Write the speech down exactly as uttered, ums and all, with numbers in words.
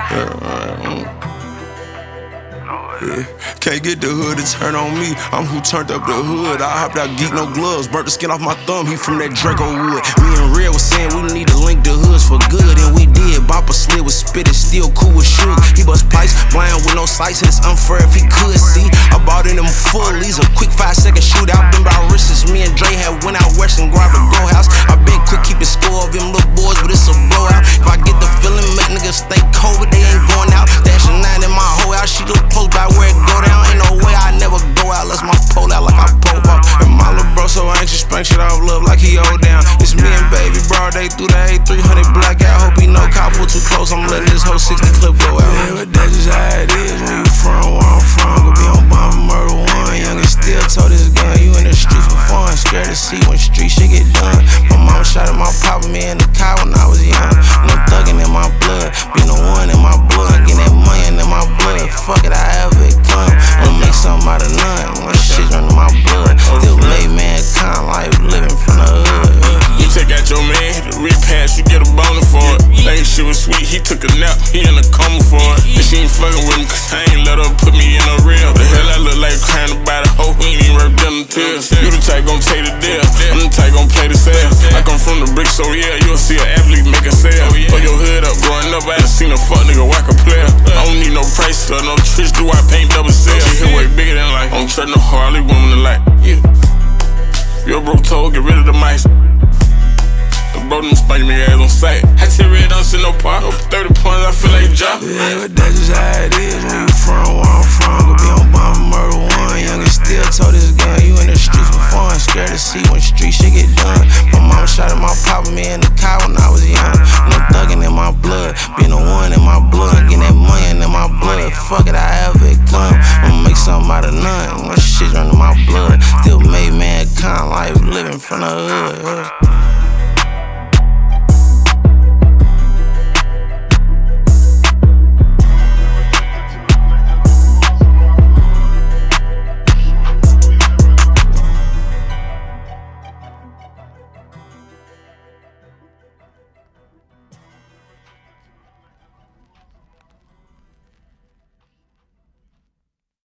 Yeah. Can't get the hood to turn on me. I'm who turned up the hood. I hopped out, geek, no gloves. Burnt the skin off my thumb. He from that Draco wood. Me and Red was saying we need to link the hoods for good, and we did. Bopper slid with spit, it's still cool with shoot. He bust pipes, blind with no sights, and it's unfair if he could see. I bought in them fullies, a quick five second shootout. Been by wrists. Me and Dre had went out west and grabbed a go house. I been quick keeping score of them little boys, but it's a blowout. If I get the feeling, make niggas stay cold, but they ain't going out. Dashing nine in my whole house, she look close by where it go down. Ain't no way I never go out, let's my pole out like I pole out. And my little bro so anxious, spank shit off love like he hold down. It's me and baby bro, they through the A three hundred blackout. Hope he know cop pull too close, I'm letting this whole sixty clip go out. Yeah, but that's just how it is when you from where I'm from. Could be on bomb murder one, young and still told this gun. You in the streets for fun, scared to see when street shit get done. My mama shot at my papa, me in the car when I was young. And I'm thugging in my blood, being the one in my blood, getting that money in my blood. Fuck it, I have it come. I'ma make something out of none. My shit running my blood. Still made mankind life living from the hood. You take out your man, hit the repass, you get a boner for it. Think shit was sweet, he took a nap, he in a coma for it. And she ain't fucking with me, cause I ain't let her put me in a reel. The hell I look like crying about a hoe, he ain't even worth them tears. You the type gon' take the deal, I'm the type gon' play the sale. I come from the bricks, so yeah, you'll see an athlete make a sale. Put your hood up, growing up, I done seen a fuck nigga whack a player. I don't need no price, or no tricks, do I paint double sale? She hit way bigger than life, I don't trust no Harley woman to like. Yeah. Your bro told, get rid of the mice. The bro done spank me ass on sight. I tell Red don't sit no part. thirty points, I feel like a job. Yeah, but that's just how it is when you from where I'm from. Could be on bomb murder one, young and still told this gun. You in the streets for fun, scared to see when street shit get done. My mama shot at my papa, me in the car when I was young. And I'm thugging in my blood, being the one in my blood, getting that money in my blood. Fuck it, I have it come. I'ma make something out of none. My shit running my blood, still made mankind life living from the hood.